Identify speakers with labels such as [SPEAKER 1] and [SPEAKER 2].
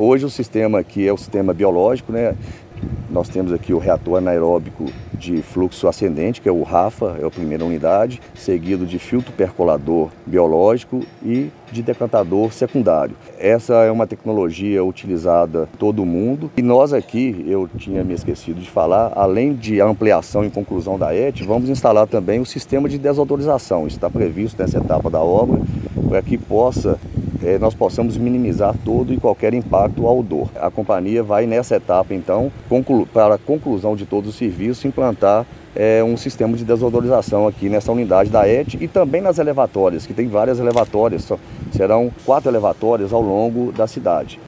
[SPEAKER 1] Hoje o sistema aqui é o sistema biológico, né? Nós temos aqui o reator anaeróbico de fluxo ascendente, que é o RAFA, é a primeira unidade, seguido de filtro percolador biológico e de decantador secundário. Essa é uma tecnologia utilizada em todo o mundo. E nós aqui, eu tinha me esquecido de falar, além de ampliação e conclusão da ET, vamos instalar também o sistema de desodorização. Isso está previsto nessa etapa da obra, para que nós possamos minimizar todo e qualquer impacto ao odor. A companhia vai nessa etapa, então, para a conclusão de todos os serviços, implantar um sistema de desodorização aqui nessa unidade da ET e também nas elevatórias, que tem várias elevatórias, serão 4 elevatórias ao longo da cidade.